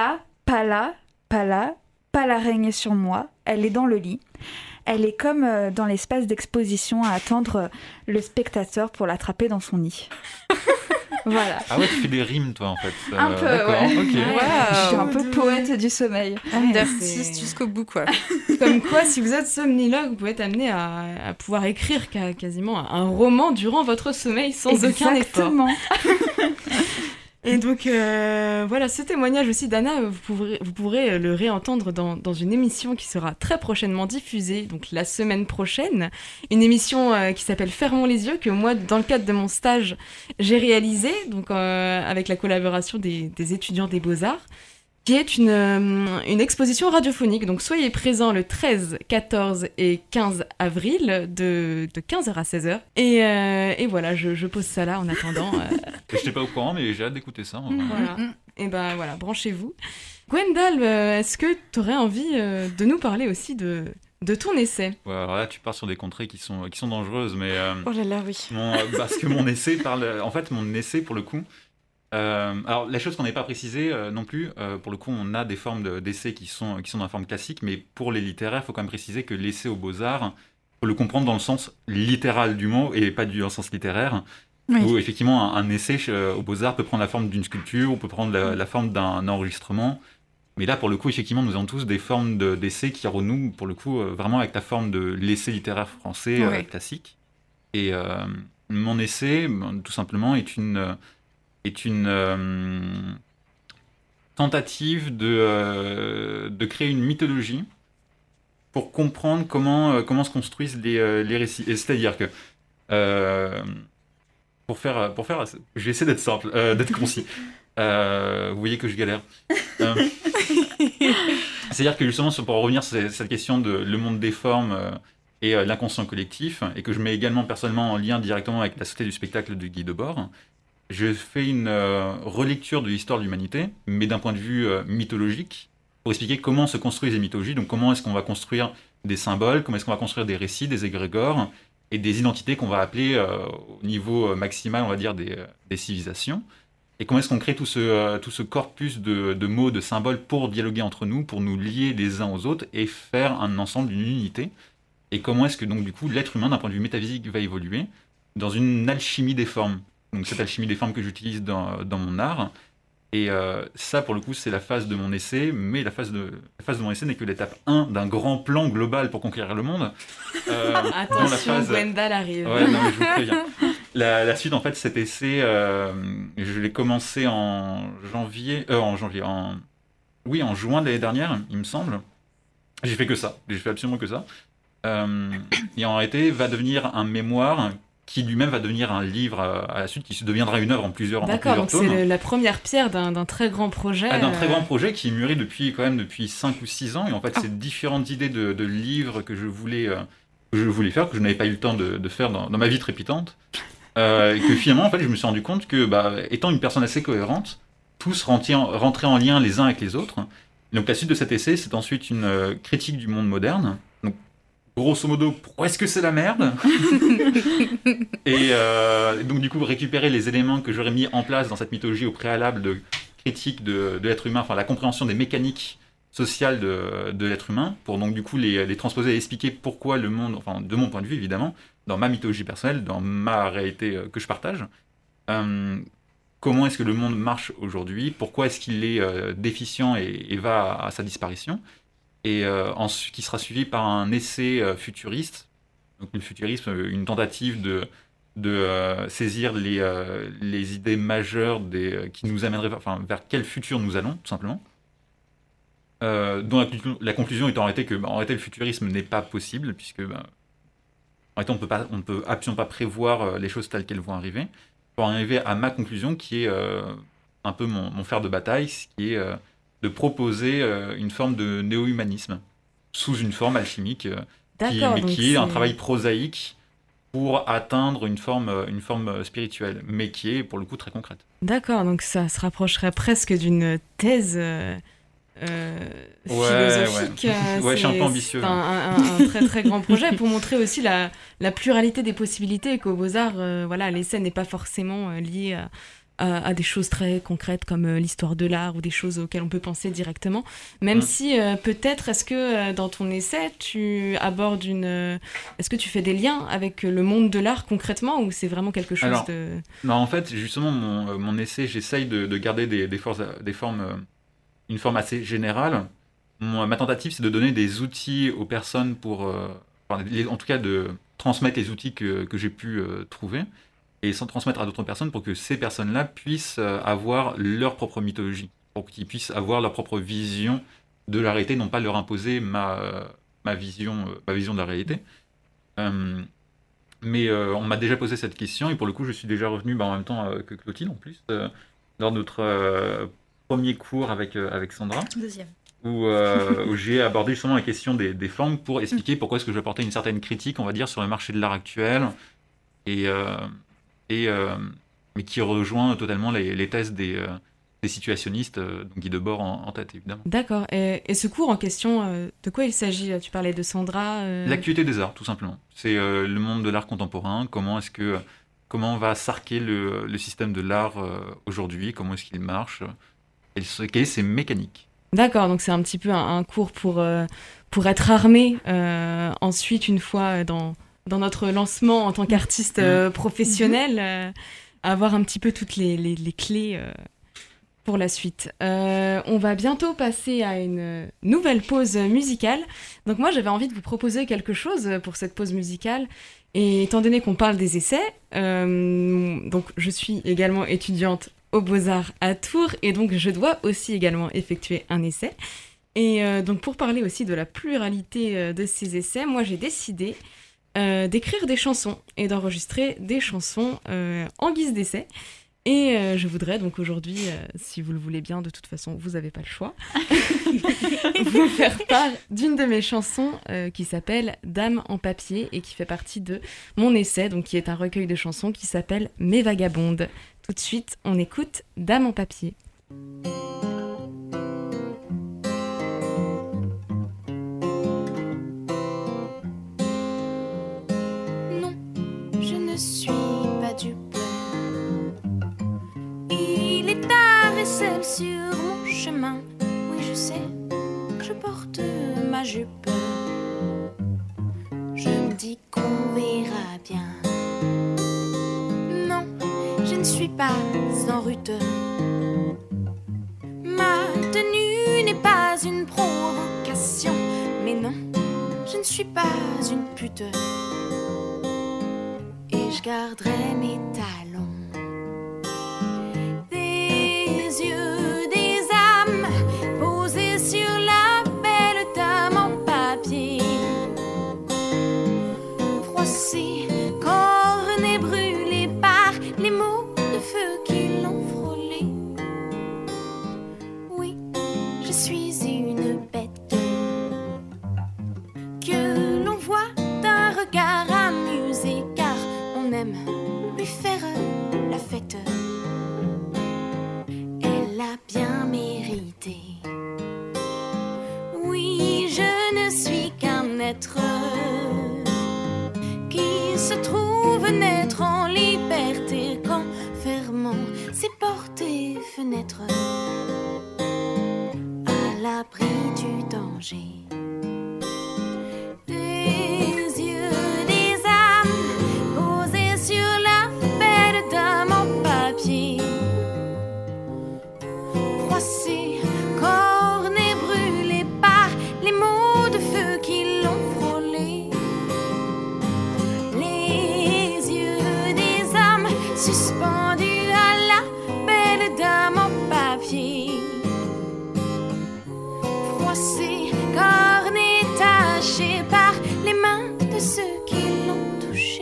Speaker 4: l'araignée sur moi, elle est dans le lit. Elle est comme dans l'espace d'exposition à attendre le spectateur pour l'attraper dans son nid. Voilà.
Speaker 2: Ah ouais, tu fais des rimes, toi, en fait.
Speaker 4: Un peu,
Speaker 2: d'accord,
Speaker 4: ouais.
Speaker 2: Ok.
Speaker 4: Je suis un peu poète du sommeil.
Speaker 3: D'artiste jusqu'au bout, quoi.
Speaker 1: Comme quoi, si vous êtes somniloque, vous pouvez être amené à pouvoir écrire quasiment un roman durant votre sommeil sans aucun effort.
Speaker 4: Exactement.
Speaker 1: Et donc, voilà, ce témoignage aussi d'Anna, vous pourrez le réentendre dans une émission qui sera très prochainement diffusée, donc la semaine prochaine. Une émission qui s'appelle Fermons les yeux, que moi, dans le cadre de mon stage, j'ai réalisée, donc avec la collaboration des étudiants des Beaux-Arts, qui est une exposition radiophonique. Donc soyez présents le 13, 14 et 15 avril de 15h à 16h. Et voilà, je pose ça là en attendant.
Speaker 2: Je n'étais pas au courant, mais j'ai hâte d'écouter ça.
Speaker 1: Voilà. Et ben voilà, branchez-vous. Gwendal, est-ce que tu aurais envie de nous parler aussi de ton essai?
Speaker 2: Ouais, alors là, tu pars sur des contrées qui sont dangereuses, mais
Speaker 3: Oh là là, oui.
Speaker 2: parce que mon essai parle... En fait, mon essai, pour le coup... alors, la chose qu'on n'avait pas précisée non plus, pour le coup, on a des formes d'essais qui sont dans la forme classique, mais pour les littéraires, il faut quand même préciser que l'essai aux Beaux-Arts, il faut le comprendre dans le sens littéral du mot et pas dans le sens littéraire.
Speaker 3: Oui.
Speaker 2: Où effectivement, un essai aux Beaux-Arts peut prendre la forme d'une sculpture, ou peut prendre la forme d'un enregistrement. Mais là, pour le coup, effectivement, nous avons tous des formes d'essais qui renouent, pour le coup, vraiment avec la forme de l'essai littéraire français classique. Et mon essai, tout simplement, est une tentative de créer une mythologie pour comprendre comment se construisent les récits. Et c'est-à-dire que, pour faire, je vais essayer d'être simple, d'être concis. Vous voyez que je galère. C'est-à-dire que justement, pour revenir sur cette question de le monde des formes et l'inconscient collectif, et que je mets également personnellement en lien directement avec la Société du spectacle de Guy Debord, je fais une relecture de l'histoire de l'humanité, mais d'un point de vue mythologique, pour expliquer comment se construisent les mythologies, donc comment est-ce qu'on va construire des symboles, comment est-ce qu'on va construire des récits, des égrégores, et des identités qu'on va appeler au niveau maximal, on va dire, des civilisations. Et comment est-ce qu'on crée tout ce corpus de mots, de symboles pour dialoguer entre nous, pour nous lier les uns aux autres et faire un ensemble, une unité. Et comment est-ce que donc du coup l'être humain d'un point de vue métaphysique va évoluer dans une alchimie des formes. Donc cette alchimie des formes que j'utilise dans mon art. Et ça pour le coup c'est la phase de mon essai, mais la phase de mon essai n'est que l'étape 1 d'un grand plan global pour conquérir le monde.
Speaker 1: Attention, Gwendal arrive.
Speaker 2: Ouais, non mais je vous préviens. La suite, en fait, cet essai, je l'ai commencé en juin de l'année dernière, il me semble. J'ai fait que ça, j'ai fait absolument que ça. Et en réalité, va devenir un mémoire qui lui-même va devenir un livre à la suite, qui deviendra une œuvre en plusieurs tomes.
Speaker 1: D'accord, donc c'est la première pierre d'un très grand projet.
Speaker 2: D'un très grand projet qui mûrit depuis 5 ou 6 ans. Et en fait, c'est différentes idées de livres que je voulais faire, que je n'avais pas eu le temps de faire dans ma vie trépidante. Et que finalement, en fait, je me suis rendu compte que, étant une personne assez cohérente, tous rentraient en lien les uns avec les autres. Et donc la suite de cet essai, c'est ensuite une critique du monde moderne. Donc, grosso modo, pourquoi est-ce que c'est la merde? Et donc du coup, récupérer les éléments que j'aurais mis en place dans cette mythologie au préalable de critique de l'être humain, enfin la compréhension des mécaniques sociales de l'être humain, pour donc du coup les transposer et expliquer pourquoi le monde, enfin de mon point de vue évidemment, dans ma mythologie personnelle, dans ma réalité que je partage, comment est-ce que le monde marche aujourd'hui, pourquoi est-ce qu'il est déficient et va à sa disparition, et qui sera suivi par un essai futuriste. Donc le futurisme, une tentative de saisir les idées majeures qui nous amèneraient vers quel futur nous allons, tout simplement. Dont la conclusion étant en réalité que en réalité, le futurisme n'est pas possible, puisque en réalité, on ne peut absolument pas prévoir les choses telles qu'elles vont arriver, pour arriver à ma conclusion qui est un peu mon fer de bataille, ce qui est de proposer une forme de néo-humanisme sous une forme alchimique qui est un travail prosaïque pour atteindre une forme spirituelle, mais qui est pour le coup très concrète.
Speaker 1: D'accord, donc ça se rapprocherait presque d'une thèse philosophique.
Speaker 2: Ouais, je suis un peu ambitieux.
Speaker 1: C'est un très très grand projet pour montrer aussi la pluralité des possibilités et qu'au Beaux-Arts, l'essai n'est pas forcément lié à des choses très concrètes comme l'histoire de l'art ou des choses auxquelles on peut penser directement. Même si peut-être, est-ce que dans ton essai, tu abordes est-ce que tu fais des liens avec le monde de l'art concrètement ou c'est vraiment quelque chose de...
Speaker 2: Non, en fait, justement, mon essai, j'essaye de garder des formes, une forme assez générale. Ma tentative, c'est de donner des outils aux personnes en tout cas de transmettre les outils que j'ai pu trouver et sans transmettre à d'autres personnes pour que ces personnes-là puissent avoir leur propre mythologie, pour qu'ils puissent avoir leur propre vision de la réalité, non pas leur imposer ma vision de la réalité. Mais on m'a déjà posé cette question et pour le coup, je suis déjà revenu en même temps que Clotilde en plus, lors de notre premier cours avec Sandra.
Speaker 3: Deuxième.
Speaker 2: Où j'ai abordé justement la question des formes pour expliquer pourquoi est-ce que je apportais une certaine critique, on va dire, sur le marché de l'art actuel, mais qui rejoint totalement les thèses des situationnistes, donc Guy Debord en tête, évidemment.
Speaker 1: D'accord. Et ce cours en question, de quoi il s'agit? Tu parlais de Sandra.
Speaker 2: L'actualité des arts, tout simplement. C'est le monde de l'art contemporain, comment va s'arquer le système de l'art aujourd'hui, comment est-ce qu'il marche, quelles sont ses mécaniques.
Speaker 1: D'accord, donc c'est un petit peu un cours pour être armé ensuite, une fois dans notre lancement en tant qu'artiste professionnel, avoir un petit peu toutes les clés pour la suite. On va bientôt passer à une nouvelle pause musicale. Donc moi, j'avais envie de vous proposer quelque chose pour cette pause musicale. Et étant donné qu'on parle des essais, donc je suis également étudiante aux Beaux-Arts à Tours, et donc je dois aussi également effectuer un essai. Et donc pour parler aussi de la pluralité de ces essais, moi j'ai décidé d'écrire des chansons et d'enregistrer des chansons en guise d'essai. Et je voudrais donc aujourd'hui, si vous le voulez bien, de toute façon vous n'avez pas le choix, vous faire part d'une de mes chansons qui s'appelle Dame en papier et qui fait partie de mon essai, donc qui est un recueil de chansons qui s'appelle Mes vagabondes. Tout de suite, on écoute Dame en papier.
Speaker 7: Non, je ne suis pas dupe. Il est tard et seul sur mon chemin. Oui, je sais, je porte ma jupe. Je me dis qu'on verra bien. Je ne suis pas en rute. Ma tenue n'est pas une provocation. Mais non, je ne suis pas une pute. Et je garderai mes talons. Des yeux, des âmes posées sur la belle dame en papier. Froissée, cornée, brûlée par les mots de feu qui l'ont frôlé. Oui, je suis une bête que l'on voit d'un regard amusé, car on aime lui faire la fête. Elle a bien mérité. Oui, je ne suis qu'un être qui se trouve naître en liberté quand fermant ses portes et fenêtres, à l'abri du danger. Des yeux, des âmes posées sur la belle dame en papier. Froissée, cornée, brûlée par les mots de feu qui l'ont frôlée. Les yeux des âmes suspendus à la belle dame en papier. Froissée, cornée, tachée par les mains de ceux qui l'ont touchée.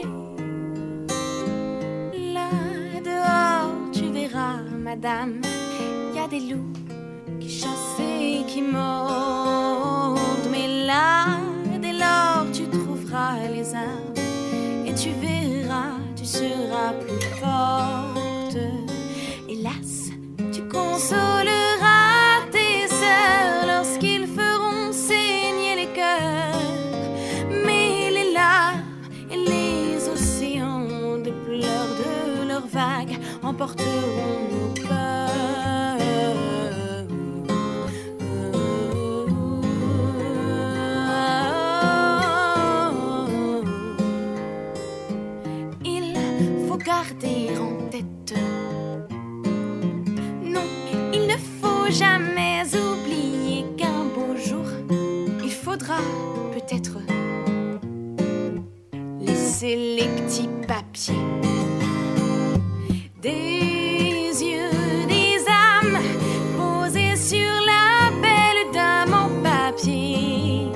Speaker 7: Là dehors, tu verras, madame, y a des loups qui chassent et qui mordent. Mais là, dès lors, tu trouveras les armes et tu verras, tu seras plus forte. Hélas, tu consoleras tes sœurs lorsqu'ils feront saigner les cœurs. Mais les larmes et les océans de pleurs de leurs vagues emporteront nos peurs. Il faut garder en tête, non, il ne faut jamais oublier qu'un beau jour, il faudra peut-être laisser les petits papiers. Des yeux, des âmes posées sur la belle dame en papier.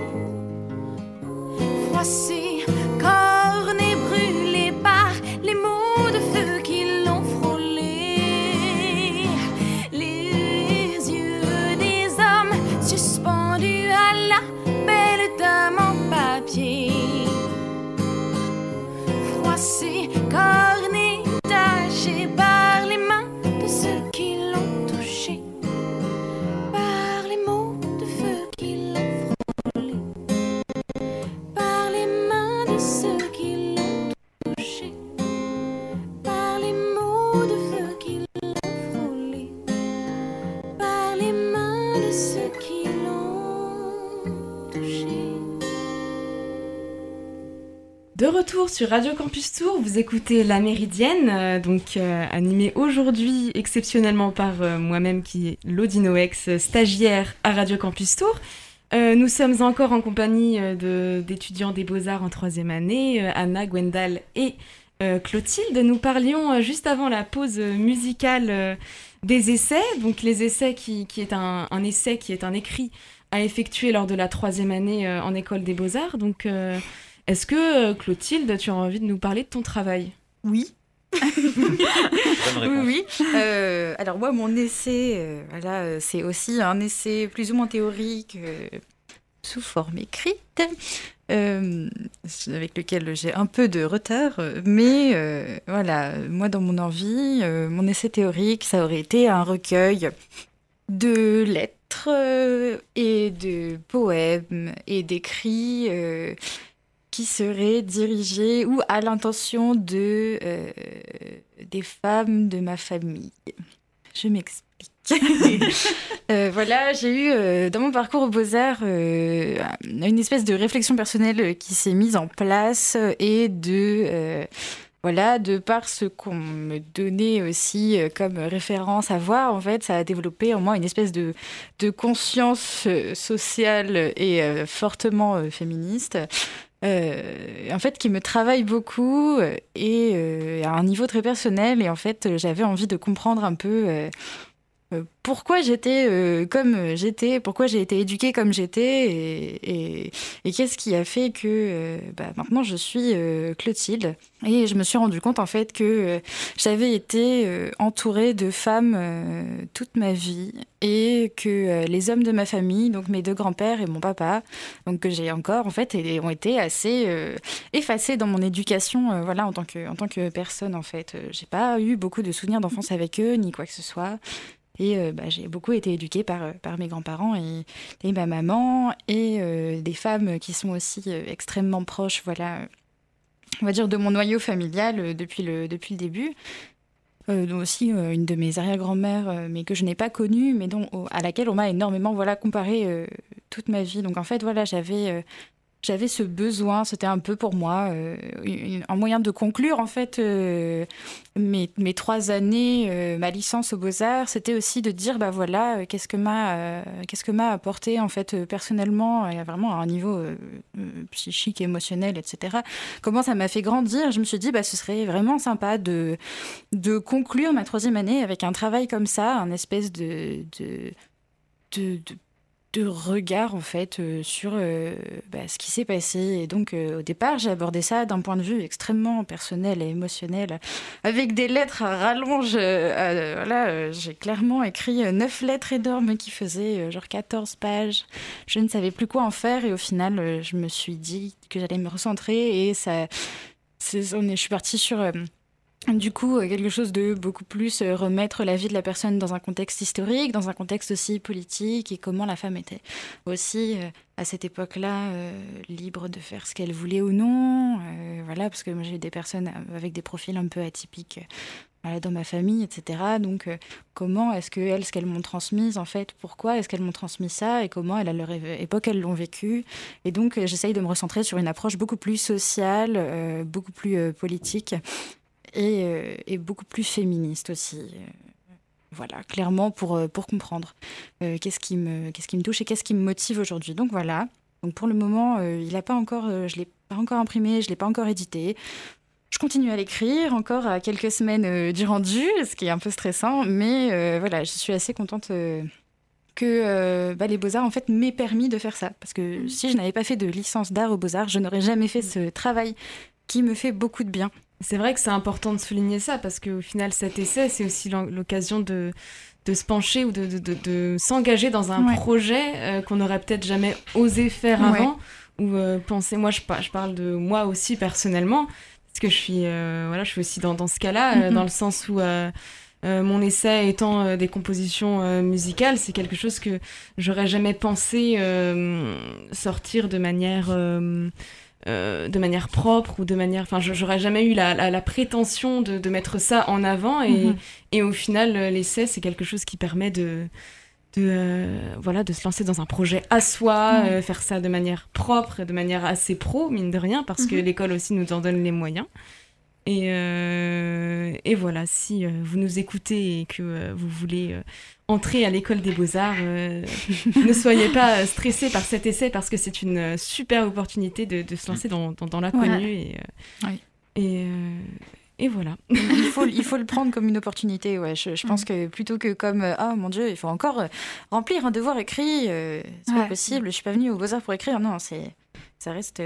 Speaker 7: Froissée, cornée, brûlée par les mots de feu qui l'ont frôlée. Les
Speaker 1: retour sur Radio Campus Tour, vous écoutez La Méridienne, animée aujourd'hui exceptionnellement par moi-même qui est Lodi Noex, stagiaire à Radio Campus Tour. Nous sommes encore en compagnie d'étudiants des Beaux-Arts en 3e année, Anna, Gwendal et Clotilde. Nous parlions juste avant la pause musicale des essais, donc les essais qui est un essai qui est un écrit à effectuer lors de la 3e année en école des Beaux-Arts. Donc, est-ce que, Clotilde, tu as envie de nous parler de ton travail ?
Speaker 3: Oui. Oui. Alors moi, mon essai, c'est aussi un essai plus ou moins théorique sous forme écrite, avec lequel j'ai un peu de retard. Mais moi, dans mon envie, mon essai théorique, ça aurait été un recueil de lettres et de poèmes et d'écrits qui seraient dirigés ou à l'intention des femmes de ma famille. Je m'explique. J'ai eu dans mon parcours aux Beaux-Arts une espèce de réflexion personnelle qui s'est mise en place et de par ce qu'on me donnait aussi comme référence à voir, en fait, ça a développé en moi une espèce de conscience sociale et fortement féministe. En fait, qui me travaille beaucoup et à un niveau très personnel. Et en fait, j'avais envie de comprendre un peu pourquoi j'étais comme j'étais, pourquoi j'ai été éduquée comme j'étais et qu'est-ce qui a fait que maintenant je suis Clotilde. Et je me suis rendu compte en fait que j'avais été entourée de femmes toute ma vie et que les hommes de ma famille, donc mes 2 grands-pères et mon papa, donc que j'ai encore en fait, ont été assez effacés dans mon éducation en tant que personne en fait. J'ai pas eu beaucoup de souvenirs d'enfance avec eux ni quoi que ce soit. Et j'ai beaucoup été éduquée par mes grands-parents et ma maman et des femmes qui sont aussi extrêmement proches, on va dire de mon noyau familial depuis le début. Donc aussi une de mes arrière-grand-mères, mais que je n'ai pas connue, mais à laquelle on m'a énormément comparée toute ma vie. Donc en fait, j'avais ce besoin, c'était un peu pour moi un moyen de conclure en fait mes 3 années, ma licence aux Beaux-Arts, c'était aussi de dire qu'est-ce que m'a apporté en fait personnellement, vraiment à un niveau psychique, émotionnel, etc. Comment ça m'a fait grandir. Je me suis dit ce serait vraiment sympa de conclure ma 3e année avec un travail comme ça, un espèce de regard en fait sur ce qui s'est passé. Et donc au départ j'ai abordé ça d'un point de vue extrêmement personnel et émotionnel avec des lettres à rallonge. J'ai clairement écrit 9 lettres énormes qui faisaient 14 pages. Je ne savais plus quoi en faire et au final je me suis dit que j'allais me recentrer et je suis partie sur du coup, quelque chose de beaucoup plus remettre la vie de la personne dans un contexte historique, dans un contexte aussi politique, et comment la femme était aussi, à cette époque-là, libre de faire ce qu'elle voulait ou non. Parce que moi, j'ai eu des personnes avec des profils un peu atypiques dans ma famille, etc. Donc, comment est-ce qu'elles, ce qu'elles m'ont transmis, en fait, pourquoi est-ce qu'elles m'ont transmis ça, et comment, à leur époque, elles l'ont vécu. Et donc, j'essaye de me recentrer sur une approche beaucoup plus sociale, beaucoup plus politique, et beaucoup plus féministe aussi. Clairement pour comprendre qu'est-ce qui me touche et qu'est-ce qui me motive aujourd'hui. Donc voilà. Donc pour le moment, je l'ai pas encore imprimé, je l'ai pas encore édité. Je continue à l'écrire encore à quelques semaines du rendu, ce qui est un peu stressant, mais je suis assez contente que les Beaux-Arts en fait m'aient permis de faire ça, parce que si je n'avais pas fait de licence d'art aux Beaux-Arts, je n'aurais jamais fait ce travail qui me fait beaucoup de bien.
Speaker 1: C'est vrai que c'est important de souligner ça, parce qu'au final, cet essai, c'est aussi l'occasion de se pencher ou de s'engager dans un projet qu'on n'aurait peut-être jamais osé faire avant, ou penser. Moi, je parle de moi aussi personnellement, parce que je suis aussi dans ce cas-là, dans le sens où mon essai étant des compositions musicales, c'est quelque chose que j'aurais jamais pensé sortir de manière propre ou de manière... Enfin, j'aurais jamais eu la prétention de mettre ça en avant et au final, l'essai, c'est quelque chose qui permet de se lancer dans un projet à soi, faire ça de manière propre, de manière assez pro, mine de rien, parce que l'école aussi nous en donne les moyens. Et voilà, si vous nous écoutez et que vous voulez entrer à l'école des Beaux-Arts, ne soyez pas stressés par cet essai, parce que c'est une super opportunité de se lancer dans l'inconnu. Et voilà.
Speaker 3: Il faut le prendre comme une opportunité. Ouais. Je pense que plutôt que comme ah mon Dieu, il faut encore remplir un devoir écrit, c'est pas possible, je suis pas venue aux Beaux-Arts pour écrire. Non, ça reste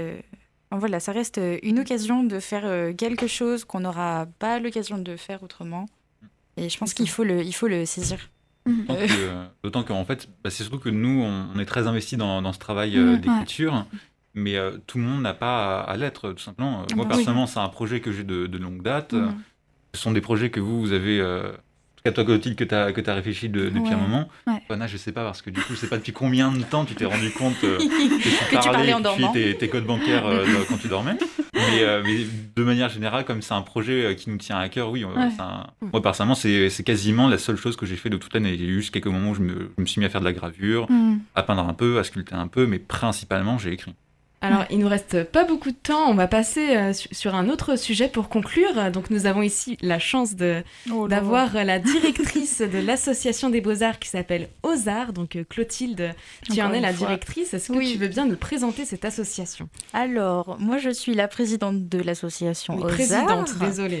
Speaker 3: une occasion de faire quelque chose qu'on n'aura pas l'occasion de faire autrement. Et je pense qu'il faut le saisir.
Speaker 2: D'autant qu'en fait, c'est surtout que nous, on est très investis dans ce travail d'écriture. Mais tout le monde n'a pas à l'être, tout simplement. Moi, personnellement, c'est un projet que j'ai de longue date. Ce sont des projets que vous avez... en tout cas, toi, Clotilde, que tu as réfléchi depuis un moment. Anna, je sais pas, parce que du coup, je sais pas depuis combien de temps tu t'es rendu compte que tu parlais en dormant. Tes codes bancaires quand tu dormais. Mais de manière générale, comme c'est un projet qui nous tient à cœur, moi, personnellement, c'est quasiment la seule chose que j'ai fait de toute l'année. Il y a eu juste quelques moments où je me suis mis à faire de la gravure, à peindre un peu, à sculpter un peu, mais principalement, j'ai écrit.
Speaker 1: Alors, il nous reste pas beaucoup de temps. On va passer sur un autre sujet pour conclure. Donc, nous avons ici la chance d'avoir la directrice de l'association des Beaux-Arts qui s'appelle Ozarts. Donc, Clotilde, tu en es la directrice. Est-ce que tu veux bien nous présenter cette association ?
Speaker 3: Alors, moi, je suis la présidente de l'association Ozarts.
Speaker 1: Présidente, désolée.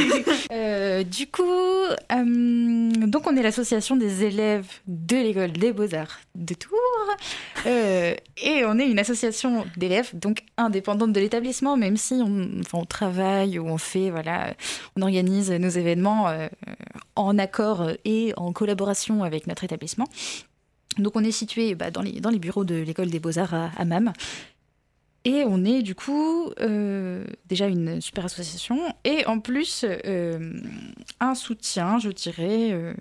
Speaker 3: Du coup, donc on est l'association des élèves de l'école des Beaux-Arts de Tours. Et on est une association d'élèves, donc indépendante de l'établissement, même si on travaille ou on organise nos événements en accord et en collaboration avec notre établissement. Donc on est situé dans les bureaux de l'école des Beaux-Arts à MAM. Et on est du coup déjà une super association et en plus un soutien, je dirais,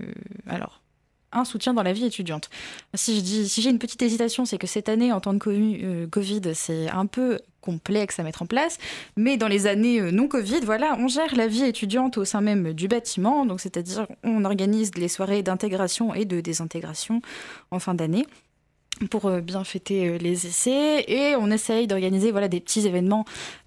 Speaker 3: un soutien dans la vie étudiante. Si j'ai une petite hésitation, c'est que cette année, en temps de Covid, c'est un peu complexe à mettre en place, mais dans les années non Covid, on gère la vie étudiante au sein même du bâtiment, donc c'est-à-dire on organise les soirées d'intégration et de désintégration en fin d'année pour bien fêter les essais, et on essaye d'organiser des petits événements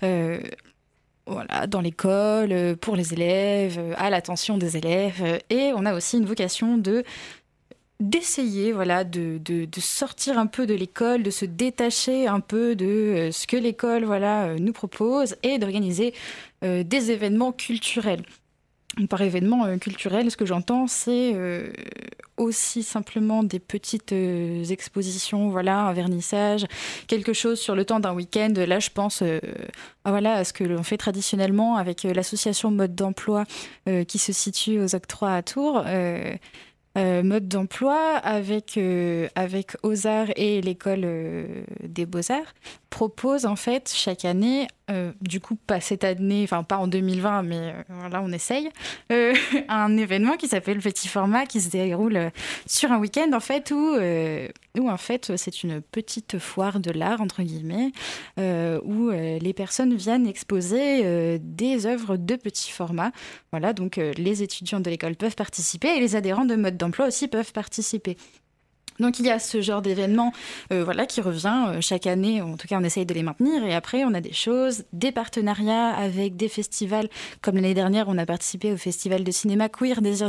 Speaker 3: dans l'école, pour les élèves, à l'attention des élèves, et on a aussi une vocation d'essayer de sortir un peu de l'école, de se détacher un peu de ce que l'école nous propose, et d'organiser des événements culturels. Par événement culturel, ce que j'entends, c'est aussi simplement des petites expositions, un vernissage, quelque chose sur le temps d'un week-end. Là, je pense à ce que l'on fait traditionnellement avec l'association Mode d'Emploi qui se situe aux Octrois à Tours. Mode d'emploi avec Ozarts et l'école des Beaux-Arts propose en fait chaque année, du coup pas cette année, pas en 2020, mais on essaye, un événement qui s'appelle Petit Format, qui se déroule sur un week-end en fait où en fait c'est une petite foire de l'art entre guillemets, où les personnes viennent exposer des œuvres de petit format. Donc les étudiants de l'école peuvent participer et les adhérents de Mode d'Emploi aussi peuvent participer. Donc il y a ce genre d'événement qui revient chaque année, en tout cas on essaye de les maintenir, et après on a des choses, des partenariats avec des festivals, comme l'année dernière on a participé au festival de cinéma Queer Désir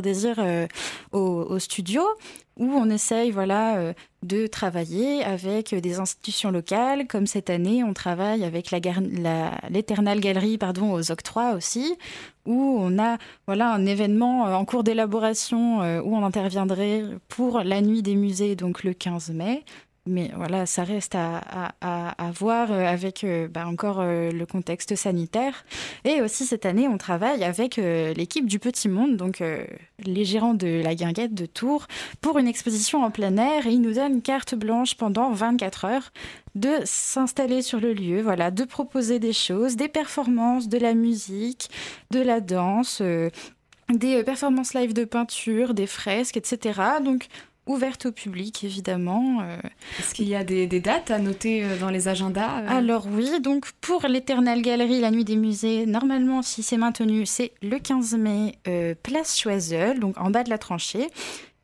Speaker 3: au studio, où on essaye de travailler avec des institutions locales, comme cette année on travaille avec l'Eternal Galerie aux Octrois aussi, où on a un événement en cours d'élaboration où on interviendrait pour la nuit des musées, donc le 15 mai. Mais ça reste à voir avec encore le contexte sanitaire. Et aussi cette année, on travaille avec l'équipe du Petit Monde, donc les gérants de la Guinguette de Tours, pour une exposition en plein air. Et ils nous donnent carte blanche pendant 24 heures de s'installer sur le lieu, de proposer des choses, des performances, de la musique, de la danse, des performances live de peinture, des fresques, etc. Donc, ouverte au public, évidemment.
Speaker 1: Est-ce qu'il y a des dates à noter dans les agendas
Speaker 3: Alors oui, donc pour l'Eternal Galerie, la nuit des musées, normalement, si c'est maintenu, c'est le 15 mai, place Choiseul, donc en bas de la tranchée.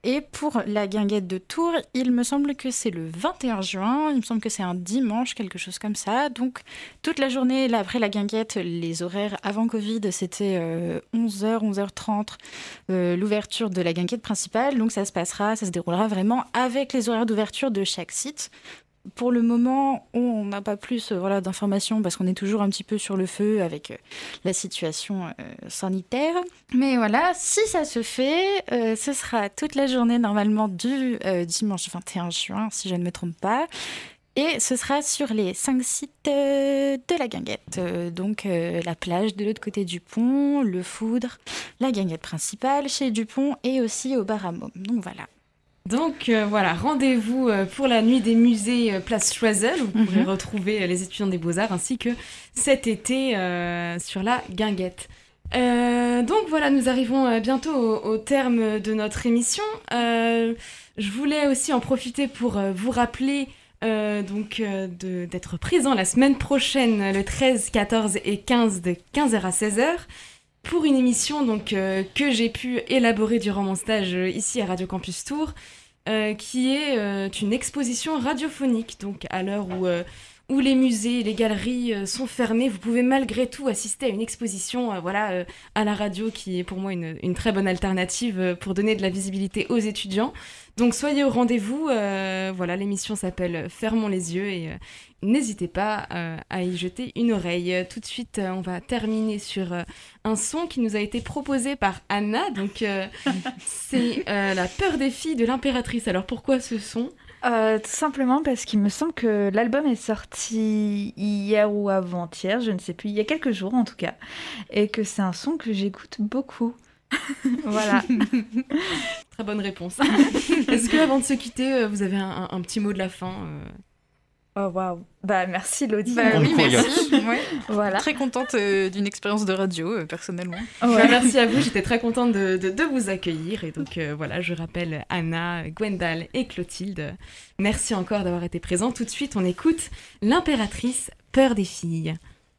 Speaker 3: Et pour la guinguette de Tours, il me semble que c'est le 21 juin, il me semble que c'est un dimanche, quelque chose comme ça. Donc toute la journée, là, après la guinguette, les horaires avant Covid, c'était 11h, 11h30, l'ouverture de la guinguette principale. Donc ça se déroulera vraiment avec les horaires d'ouverture de chaque site. Pour le moment, on n'a pas plus d'informations parce qu'on est toujours un petit peu sur le feu avec la situation sanitaire. Mais voilà, si ça se fait, ce sera toute la journée normalement du dimanche 21 juin, si je ne me trompe pas. Et ce sera sur les 5 sites de la guinguette. Donc la plage de l'autre côté du pont, le Foudre, la guinguette principale chez Dupont et aussi au bar à Môme. Donc voilà.
Speaker 1: Donc voilà, rendez-vous pour la nuit des musées Place Choiseul, où vous pourrez retrouver les étudiants des Beaux-Arts ainsi que cet été sur la guinguette. Donc voilà, nous arrivons bientôt au terme de notre émission. Je voulais aussi en profiter pour vous rappeler d'être présent la semaine prochaine, le 13, 14 et 15 de 15h à 16h. Pour une émission que j'ai pu élaborer durant mon stage ici à Radio Campus Tours, qui est une exposition radiophonique. Donc à l'heure où les musées et les galeries sont fermés, vous pouvez malgré tout assister à une exposition à la radio, qui est pour moi une très bonne alternative pour donner de la visibilité aux étudiants. Donc soyez au rendez-vous, l'émission s'appelle Fermons les yeux et n'hésitez pas à y jeter une oreille. Tout de suite, on va terminer sur un son qui nous a été proposé par Anna. Donc c'est La peur des filles de l'impératrice. Alors pourquoi ce son ?
Speaker 4: Tout simplement parce qu'il me semble que l'album est sorti hier ou avant-hier, je ne sais plus, il y a quelques jours en tout cas, et que c'est un son que j'écoute beaucoup. Voilà.
Speaker 1: Très bonne réponse. Est-ce que avant de se quitter, vous avez un petit mot de la fin
Speaker 4: Oh waouh. Bah merci Lodi.
Speaker 3: Oui, merci. Ouais.
Speaker 4: Voilà.
Speaker 3: Très contente d'une expérience de radio personnellement.
Speaker 1: Ouais. Merci à vous, j'étais très contente de vous accueillir et donc je rappelle Anna, Gwendal et Clotilde. Merci encore d'avoir été présents. Tout de suite, on écoute L'impératrice, peur des filles.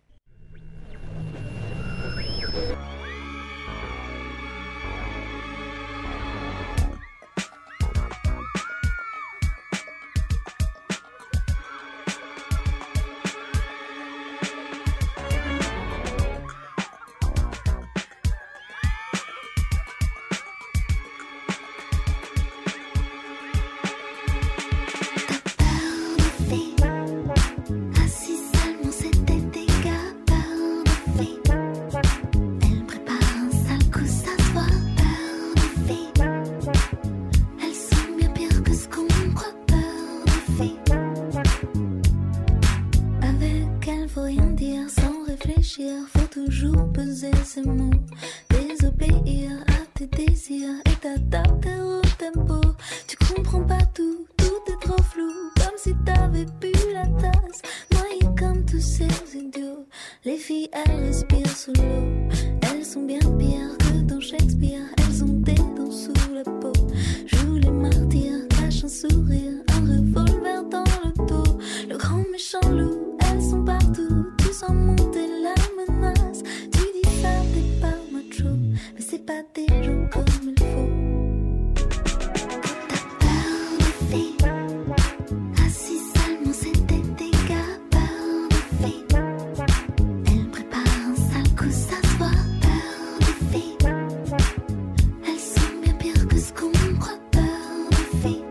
Speaker 7: Faut toujours peser ses mots, désobéir à tes désirs et t'adapter au tempo. Tu comprends pas tout, tout est trop flou, comme si t'avais bu la tasse, noyé comme tous ces idiots. Les filles elles respirent sous l'eau, elles sont bien pires que dans Shakespeare, elles ont des dents sous la peau. Jouent les martyrs, cachent un sourire, un revolver dans le dos. Le grand méchant loup, elles sont partout, tu sens monter la menace. Tu dis faire t'es pas macho, mais c'est pas des gens comme il faut. T'as peur des filles, assis seulement c'est des dégâts. Peur des filles, elles préparent un sale coup, ça se voit. Peur des filles, elles sont bien pires que ce qu'on croit. Peur des filles,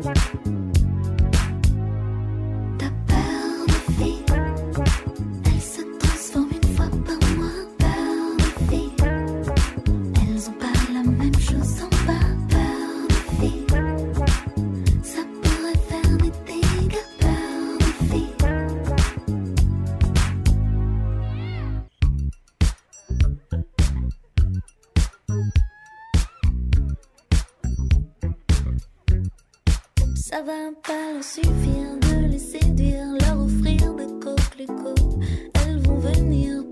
Speaker 7: t'as peur des filles, elles se transforment une fois par mois. Peur des filles, elles ont pas la même chose en bas. Peur des filles, ça pourrait faire des dégâts. Peur des filles. Ça va pas leur suffire de les séduire, leur offrir des coquelicots. Elles vont venir